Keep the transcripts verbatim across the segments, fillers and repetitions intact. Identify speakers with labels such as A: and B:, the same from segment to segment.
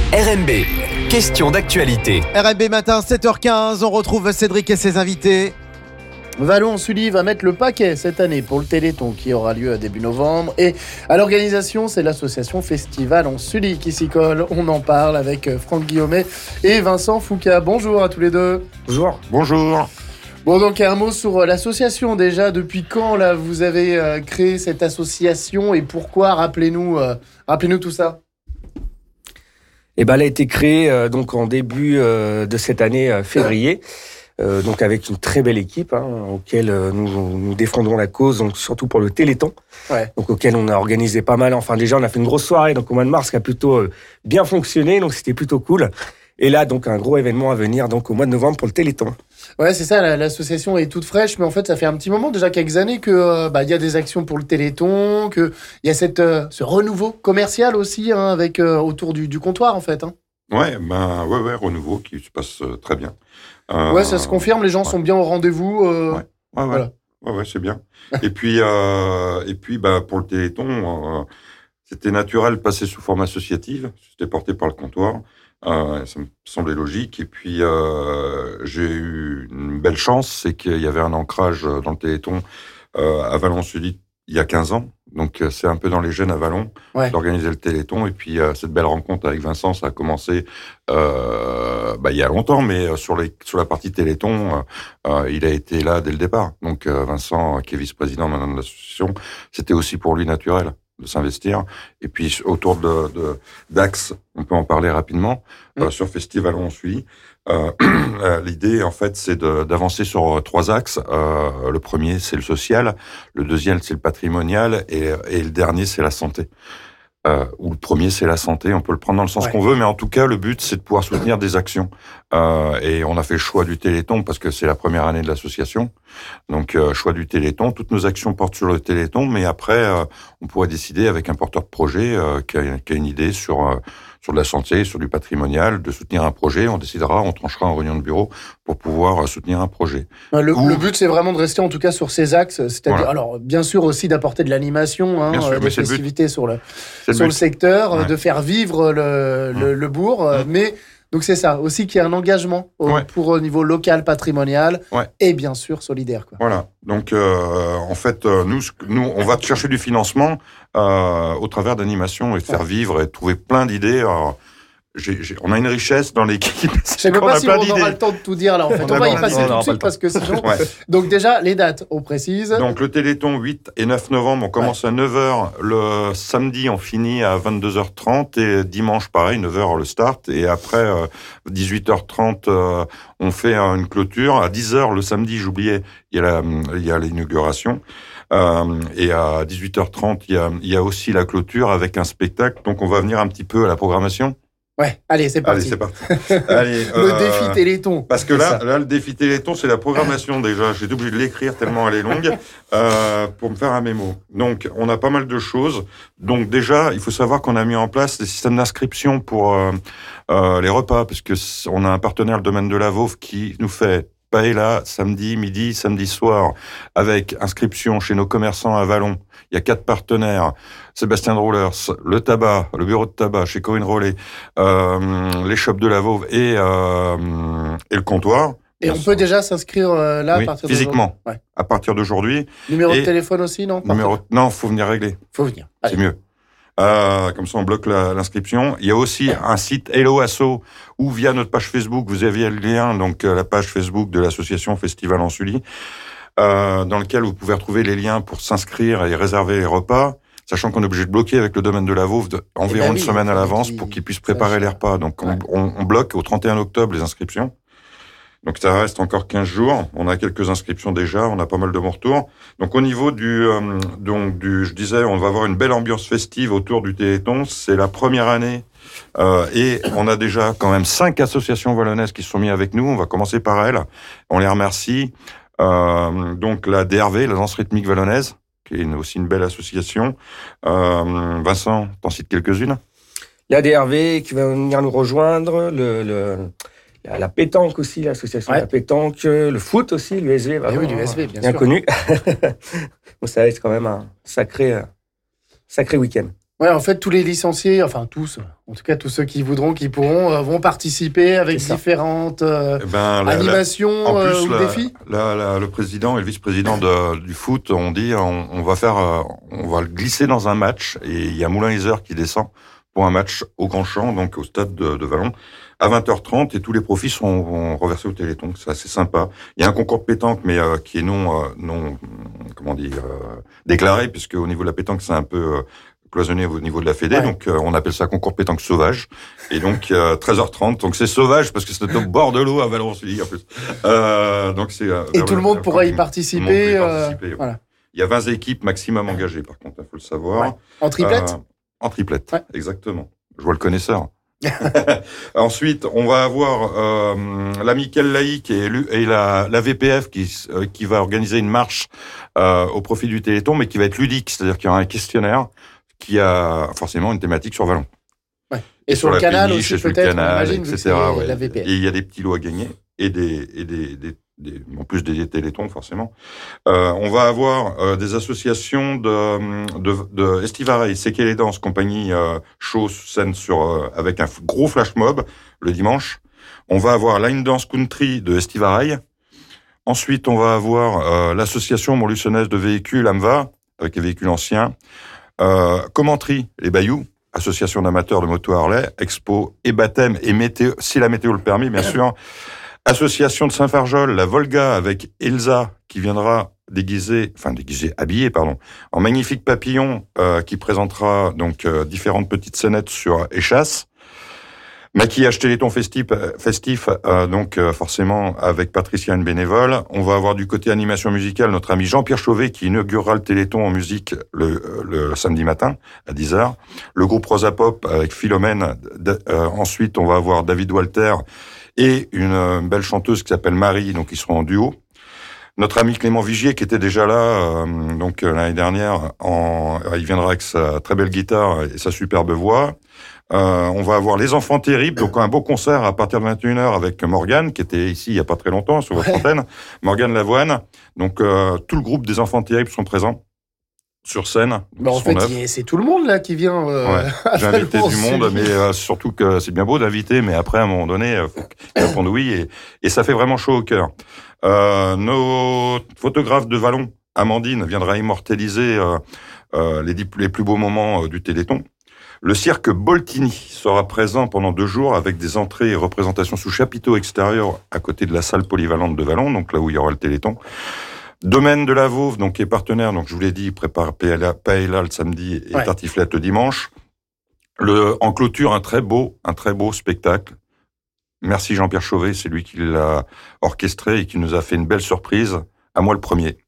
A: R M B, question d'actualité.
B: R M B matin, sept heures quinze, on retrouve Cédric et ses invités.
C: Vallon-Sully va mettre le paquet cette année pour le Téléthon qui aura lieu à début novembre. Et à l'organisation, c'est l'association Festivallon-Sully qui s'y colle. On en parle avec Franck Guillaumet et Vincent Foucault. Bonjour à tous les deux.
D: Bonjour. Bonjour.
C: Bon, donc un mot sur l'association déjà. Depuis quand là vous avez euh, créé cette association et pourquoi? Rappelez-nous, euh, rappelez-nous tout ça.
D: Eh ben, elle a été créée euh, donc en début euh, de cette année euh, février, euh, donc avec une très belle équipe hein, auquel euh, nous, nous défendons la cause, donc surtout pour le Téléthon,
C: ouais.
D: donc auquel on a organisé pas mal. Enfin déjà on a fait une grosse soirée donc au mois de mars qui a plutôt euh, bien fonctionné, donc c'était plutôt cool. Et là donc un gros événement à venir donc au mois de novembre pour le Téléthon.
C: Ouais, c'est ça, l'association est toute fraîche, mais en fait, ça fait un petit moment, déjà quelques années, que euh, bah, y a des actions pour le Téléthon, qu'il y a cette, euh, ce renouveau commercial aussi, hein, avec, euh, autour du, du comptoir, en fait. Hein.
E: Ouais, ben, ouais, ouais, renouveau qui se passe euh, très bien. Euh,
C: ouais, ça se confirme, les gens
E: ouais.
C: sont bien au rendez-vous. Euh,
E: ouais, ouais, ouais.
C: Voilà.
E: Ouais, ouais, c'est bien. et puis, euh, et puis bah, pour le Téléthon, euh, c'était naturel de passer sous forme associative. C'était porté par le comptoir. Euh, ça me semblait logique. Et puis, euh, j'ai eu une belle chance, c'est qu'il y avait un ancrage dans le Téléthon euh, à Vallon-Sully il y a quinze ans. Donc, c'est un peu dans les gènes à Vallon ouais. d'organiser le Téléthon. Et puis, euh, cette belle rencontre avec Vincent, ça a commencé euh, bah, il y a longtemps, mais sur, les, sur la partie Téléthon, euh, il a été là dès le départ. Donc, euh, Vincent, qui est vice-président maintenant de l'association, c'était aussi pour lui naturel de s'investir. Et puis, autour de, de, d'Axe, on peut en parler rapidement, mmh. euh, sur Festivallon-Sully. Euh, l'idée, en fait, c'est de, d'avancer sur trois axes. Euh, le premier, c'est le social. Le deuxième, c'est le patrimonial. Et, et le dernier, c'est la santé. Euh, ou le premier, c'est la santé. On peut le prendre dans le sens ouais. qu'on veut, mais en tout cas, le but, c'est de pouvoir soutenir des actions. Euh, et on a fait le choix du Téléthon parce que c'est la première année de l'association. Donc, euh, choix du Téléthon. Toutes nos actions portent sur le Téléthon, mais après, euh, on pourrait décider avec un porteur de projet euh, qui, a, qui a une idée sur... Euh, sur de la santé, sur du patrimonial, de soutenir un projet. On décidera, on tranchera en réunion de bureau pour pouvoir soutenir un projet.
C: Le, Ou... le but, c'est vraiment de rester en tout cas sur ces axes, c'est-à-dire, voilà. alors bien sûr aussi d'apporter de l'animation, hein, sûr, des festivités le sur, le, sur le, le secteur, ouais. de faire vivre le, le, le bourg, mmh. mais donc c'est ça, aussi qu'il y ait un engagement au, ouais. pour au niveau local, patrimonial ouais. et bien sûr solidaire. Quoi.
E: Voilà, donc euh, en fait, euh, nous, nous, on va chercher du financement euh, au travers d'animation et de faire ouais. vivre et de trouver plein d'idées. Alors, J'ai, j'ai, on a une richesse dans l'équipe.
C: Je ne sais même pas si on aura le temps de tout dire là. En fait, on, on va y passer tout de suite parce que sinon. ouais. Donc déjà les dates, on précise.
E: Donc le Téléthon huit et neuf novembre, on commence ouais. à neuf heures. Le samedi, on finit à vingt-deux heures trente et dimanche, pareil, neuf heures le start. Et après euh, dix-huit heures trente, euh, on fait euh, une clôture. À dix heures le samedi, j'oubliais, il y a la, il y a l'inauguration. Euh, et à dix-huit heures trente, il y a, il y a aussi la clôture avec un spectacle. Donc on va venir un petit peu à la programmation.
C: Ouais, allez, c'est parti.
E: Allez, c'est parti. Allez,
C: le
E: euh,
C: défi Téléthon.
E: Parce que là, là, le défi Téléthon, c'est la programmation déjà. J'ai été obligé de l'écrire tellement elle est longue euh, pour me faire un mémo. Donc, on a pas mal de choses. Donc déjà, il faut savoir qu'on a mis en place des systèmes d'inscription pour euh, euh, les repas, parce que on a un partenaire, le domaine de la Vauve, qui nous fait paella samedi, midi, samedi soir, avec inscription chez nos commerçants à Vallon. Il y a quatre partenaires. Sébastien Droulers, le tabac, le bureau de tabac chez Corinne Rollet, euh, les shops de la Vauve et, euh, et le comptoir.
C: Et on sûr. peut déjà s'inscrire euh, là
E: oui,
C: à partir
E: physiquement,
C: ouais.
E: à partir d'aujourd'hui.
C: Numéro
E: et
C: de téléphone aussi, non
E: numéro, Non, il faut venir régler.
C: Il faut venir.
E: Allez. C'est mieux. Euh, comme ça, on bloque la, l'inscription. Il y a aussi un site Hello Asso où, via notre page Facebook, vous aviez le lien, donc la page Facebook de l'association Festivallon-Sully, euh, dans lequel vous pouvez retrouver les liens pour s'inscrire et réserver les repas, sachant qu'on est obligé de bloquer avec le domaine de la Vauve de, environ ben oui, une semaine à l'avance pour qu'ils puissent préparer les repas. Donc, on, ouais. on, on bloque au trente et un octobre les inscriptions. Donc, ça reste encore quinze jours. On a quelques inscriptions déjà. On a pas mal de bons retours. Donc, au niveau du, euh, donc, du, je disais, on va avoir une belle ambiance festive autour du Téléthon. C'est la première année. Euh, et on a déjà quand même cinq associations wallonnaises qui se sont mises avec nous. On va commencer par elles. On les remercie. Euh, donc, la D R V, la danse rythmique wallonnaise, qui est une, aussi une belle association. Euh, Vincent, t'en cites quelques-unes?
D: La D R V qui va venir nous rejoindre, le... le... la pétanque aussi, l'association ouais. de la pétanque, le foot aussi, l'U S V,
C: vraiment, oui, l'U S V, bien,
D: bien
C: sûr.
D: connu. Bon, ça va être quand même un sacré, sacré week-end.
C: Ouais, en fait, tous les licenciés, enfin tous, en tout cas tous ceux qui voudront, qui pourront, euh, vont participer avec différentes euh,
E: eh ben, la,
C: animations
E: la, en plus,
C: euh, ou
E: la,
C: défis.
E: La, la, le président et le vice-président de, du foot ont dit on, on va faire, euh, on va le glisser dans un match et il y a Moulin-Isère qui descend pour un match au Grand Champ, donc au stade de, de Vallon, à vingt heures trente et tous les profits sont reversés au Téléthon. C'est assez sympa. Il y a un concours de pétanque, mais euh, qui est non, euh, non, comment dire, euh, déclaré, puisque au niveau de la pétanque, c'est un peu euh, cloisonné au niveau de la Fédé, ouais. donc euh, on appelle ça concours pétanque sauvage. Et donc euh, treize heures trente, donc c'est sauvage parce que c'est au bord de l'eau à Vallon-sur-Ly en plus. Euh, donc c'est. Euh,
C: et tout le monde pourra y participer.
E: Y
C: euh,
E: participer ouais. Voilà. Il y a vingt équipes maximum engagées, par contre, il faut le savoir. Ouais.
C: En triplette. Euh,
E: en triplette, ouais. exactement. Je vois le connaisseur. Ensuite, on va avoir euh, la Mickel laïque et, et la, la V P F qui, euh, qui va organiser une marche euh, au profit du Téléthon, mais qui va être ludique, c'est-à-dire qu'il y aura un questionnaire qui a forcément une thématique sur Vallon.
C: Ouais. Et, et sur, sur le canal péniche, aussi, peut-être, canal, et cetera.
E: Ouais.
C: La V P F.
E: Et il y a des petits lots à gagner, et des, et des, des, des en plus des télétons, forcément. Euh, on va avoir euh, des associations de, de, de Estivareil, Séqué les Danses, compagnie euh, show, scène sur, euh, avec un gros flash mob le dimanche. On va avoir Line Dance Country de Estivareil. Ensuite, on va avoir euh, l'association montluçonnaise de véhicules, A M V A, avec les véhicules anciens. Euh, Commentry, les Bayous, association d'amateurs de moto Harley, expo et baptême et météo, si la météo le permet, bien sûr. Association de Saint-Fargeol, la Volga, avec Elsa, qui viendra déguisée, enfin déguisée, habillée, pardon, en magnifique papillon, euh, qui présentera donc euh, différentes petites scénettes sur échasse. Maquillage Téléthon festif, festif euh, donc euh, forcément avec Patricia, une bénévole. On va avoir du côté animation musicale notre ami Jean-Pierre Chauvet qui inaugurera le Téléthon en musique le, le samedi matin à dix heures. Le groupe Rosa Pop avec Philomène. De, euh, ensuite, on va avoir David Walter et une euh, belle chanteuse qui s'appelle Marie, donc ils seront en duo. Notre ami Clément Vigier qui était déjà là euh, donc euh, l'année dernière, en, il viendra avec sa très belle guitare et sa superbe voix. Euh, on va avoir Les Enfants Terribles, donc un beau concert à partir de vingt et une heures avec Morgane, qui était ici il n'y a pas très longtemps, sur votre ouais. antenne. Morgane Lavoine. Donc, euh, tout le groupe des Enfants Terribles sont présents sur scène.
C: Bah en fait, a... c'est tout le monde là qui vient. Euh,
E: ouais. J'ai invité du monde, mais euh, surtout que c'est bien beau d'inviter, mais après, à un moment donné, il faut qu'ils répondent oui, et, et ça fait vraiment chaud au cœur. Euh, nos photographes de Vallon, Amandine, viendra immortaliser euh, euh, les, les plus beaux moments euh, du Téléthon. Le cirque Boltini sera présent pendant deux jours avec des entrées et représentations sous chapiteau extérieur à côté de la salle polyvalente de Vallon, donc là où il y aura le Téléthon. Domaine de la Vauve, donc qui est partenaire, donc je vous l'ai dit, il prépare paella le samedi et ouais. tartiflette le dimanche. Le, en clôture, un très beau, un très beau spectacle. Merci Jean-Pierre Chauvet, c'est lui qui l'a orchestré et qui nous a fait une belle surprise. À moi le premier.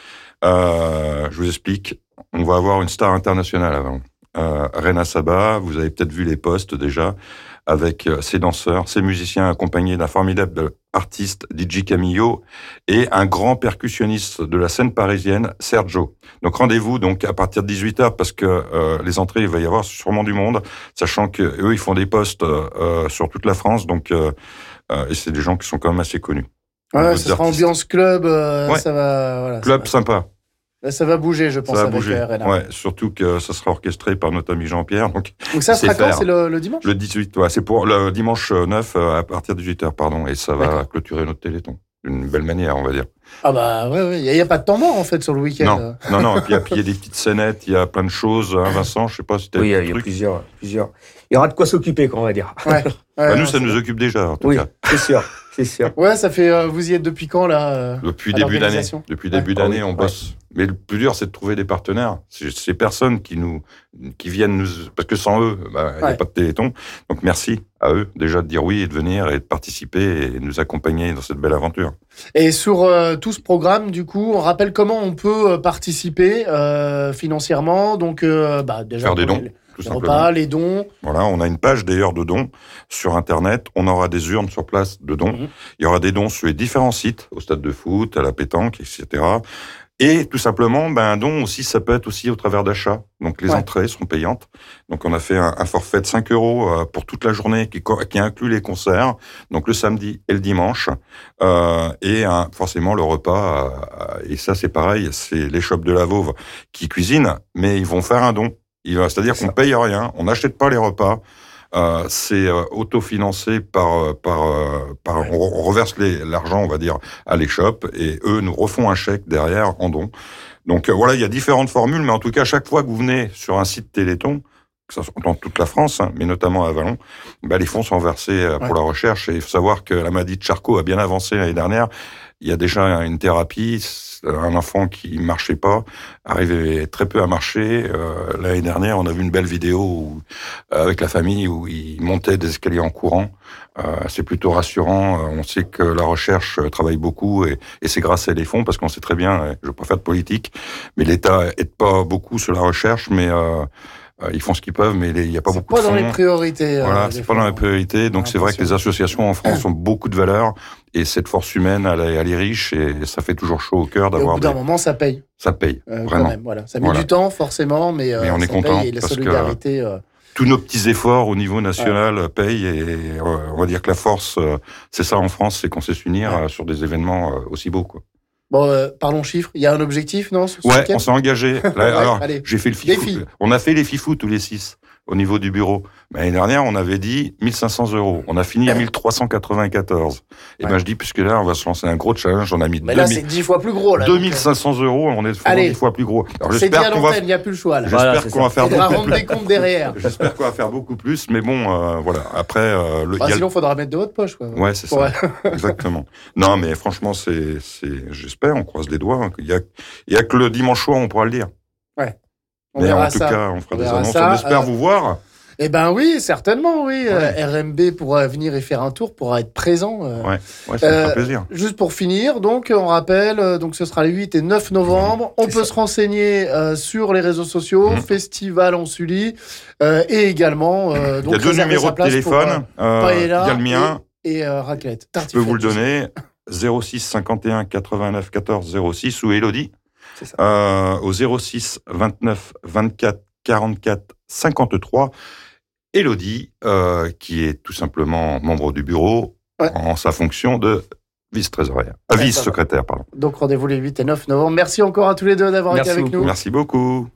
E: Euh, je vous explique. On va avoir une star internationale avant. Euh, Rena Saba, vous avez peut-être vu les posts déjà, avec euh, ses danseurs, ses musiciens accompagnés d'un formidable artiste, D J Camillo, et un grand percussionniste de la scène parisienne, Sergio. Donc rendez-vous donc à partir de dix-huit heures, parce que euh, les entrées, il va y avoir sûrement du monde, sachant qu'eux, ils font des posts euh, sur toute la France, donc euh, euh, et c'est des gens qui sont quand même assez connus.
C: Ouais, ça sera ambiance club, euh,
E: ouais.
C: ça va... Voilà,
E: club
C: ça va.
E: sympa.
C: Ça va bouger, je pense,
E: ça va
C: avec
E: bouger.
C: Rena.
E: Ouais, surtout que ça sera orchestré par notre ami Jean-Pierre. Donc,
C: donc ça sera quand? C'est le, le dimanche?
E: Le dix-huit, ouais. C'est pour le dimanche neuf à partir de dix-huit heures, pardon. Et ça va
C: D'accord.
E: clôturer notre Téléthon. D'une belle manière, on va dire.
C: Ah bah ouais, ouais. Il n'y a, a pas de temps mort, en fait, sur le week-end.
E: Non, non, non. Et puis, il y a des petites scénettes, il y a plein de choses. Hein, Vincent, je sais pas si tu as
D: Oui, il y, y a plusieurs, plusieurs. Il y aura de quoi s'occuper, on va dire.
C: Ouais. ouais
E: bah, nous,
C: non,
E: ça nous occupe déjà, en tout
D: oui,
E: cas.
D: c'est sûr. C'est sûr.
C: Ouais, ça fait. Euh, vous y êtes depuis quand, là euh,
E: Depuis début d'année. Depuis ouais. début d'année, on bosse. Ouais. Mais le plus dur, c'est de trouver des partenaires. C'est ces personnes qui nous, qui viennent nous, parce que sans eux, bah, il n'y a ouais. pas de Téléthon. Donc merci à eux déjà de dire oui et de venir et de participer et de nous accompagner dans cette belle aventure.
C: Et sur euh, tout ce programme, du coup, on rappelle comment on peut participer euh, financièrement. Donc, euh, bah, déjà
E: faire des dons.
C: Les, les repas, les dons.
E: Voilà, on a une page d'ailleurs de dons sur Internet. On aura des urnes sur place de dons. Mmh. Il y aura des dons sur les différents sites, au stade de foot, à la pétanque, et cetera. Et tout simplement, ben, un don aussi, ça peut être aussi au travers d'achats. Donc, les ouais. entrées seront payantes. Donc, on a fait un, un forfait de cinq euros pour toute la journée qui, qui inclut les concerts. Donc, le samedi et le dimanche. Euh, et un, forcément, le repas. Euh, et ça, c'est pareil. C'est les shops de la Vauve qui cuisinent, mais ils vont faire un don. Il va, c'est-à-dire c'est qu'on ne paye rien, on n'achète pas les repas. Euh, c'est euh, autofinancé par par par ouais. on, on reverse les, l'argent, on va dire, à l'échoppe et eux nous refont un chèque derrière en don. Donc euh, voilà, il y a différentes formules, mais en tout cas chaque fois que vous venez sur un site Téléthon, que ça soit dans toute la France, hein, mais notamment à Vallon, bah, les fonds sont versés euh, pour ouais. la recherche. Et il faut savoir que la maladie de Charcot a bien avancé l'année dernière. Il y a déjà une thérapie. Un enfant qui marchait pas arrivait très peu à marcher. Euh, l'année dernière, on a vu une belle vidéo où, avec la famille où il montait des escaliers en courant. Euh, c'est plutôt rassurant. On sait que la recherche travaille beaucoup et, et c'est grâce à des fonds parce qu'on sait très bien, je ne veux pas faire de politique, mais l'État aide pas beaucoup sur la recherche, mais euh, ils font ce qu'ils peuvent, mais il n'y a pas
C: c'est
E: beaucoup de fonds.
C: C'est pas dans les priorités.
E: Voilà,
C: euh,
E: c'est pas dans les priorités. Donc, c'est vrai que les associations en France ont beaucoup de valeur. Et cette force humaine, elle est, elle est riche et ça fait toujours chaud au cœur d'avoir.
C: Et au bout d'un
E: des...
C: moment, ça paye.
E: Ça paye, euh, vraiment.
C: Même, voilà. Ça met
E: voilà.
C: du temps, forcément, mais, euh,
E: mais on est
C: ça
E: content
C: paye et la
E: parce
C: solidarité.
E: Que
C: euh...
E: tous nos petits efforts au niveau national ouais. payent et euh, on va dire que la force, euh, c'est ça en France, c'est qu'on sait s'unir ouais. euh, sur des événements euh, aussi beaux, quoi.
C: Bon, euh, parlons chiffres. Il y a un objectif, non sur ce
E: Ouais,
C: week-end
E: on s'est engagé. Là,
C: ouais,
E: alors,
C: allez.
E: j'ai fait le fifou. On a fait les fifous tous les six au niveau du bureau. Mais l'année dernière, on avait dit mille cinq cents euros. On a fini à mille trois cent quatre-vingt-quatorze. Et ouais. ben, je dis, puisque là, on va se lancer un gros challenge. On a mis
C: mais là, c'est dix fois plus gros, là.
E: deux mille cinq cents euros. On est
C: Allez.
E: dix fois plus gros.
C: Alors, c'est dit à l'antenne, il n'y a plus le choix, là.
E: J'espère
C: voilà,
E: qu'on va faire beaucoup
C: plus. Rendre des comptes derrière.
E: J'espère qu'on va faire beaucoup plus. Mais bon, euh, voilà. Après, euh,
C: le, bah, sinon, il le... faudra mettre de votre poche, quoi.
E: Ouais, c'est ça. Exactement. Non, mais franchement, c'est, c'est, j'espère, on croise les doigts. Il y a, il y a que le dimanche soir, on pourra le dire.
C: Ouais.
E: On mais en tout ça. cas, on fera on des annonces. Ça. On espère euh... vous voir.
C: Eh ben oui, certainement, oui. Ouais. Euh, R M B pourra venir et faire un tour, pourra être présent. Euh,
E: ouais, ouais, ça me fera plaisir.
C: Juste pour finir, donc on rappelle, euh, donc ce sera les huit et neuf novembre. Mmh, on peut ça. se renseigner euh, sur les réseaux sociaux, mmh. Festival en Sully, euh, et également. Euh, donc,
E: il y a deux numéros de téléphone.
C: Pour, euh,
E: euh, il y a le mien
C: et, et euh, raclette.
E: Je peux vous le donner. zéro six cinquante et un quatre-vingt-neuf quatorze zéro six ou Élodie.
C: C'est ça.
E: Euh, au zéro six vingt-neuf vingt-quatre quarante-quatre cinquante-trois. Élodie, euh, qui est tout simplement membre du bureau ouais. en sa fonction de vice-trésorière, euh, vice-secrétaire, pardon.
C: Donc rendez-vous les huit et neuf novembre. Merci encore à tous les deux d'avoir
E: Merci
C: été avec
E: beaucoup.
C: nous.
E: Merci beaucoup.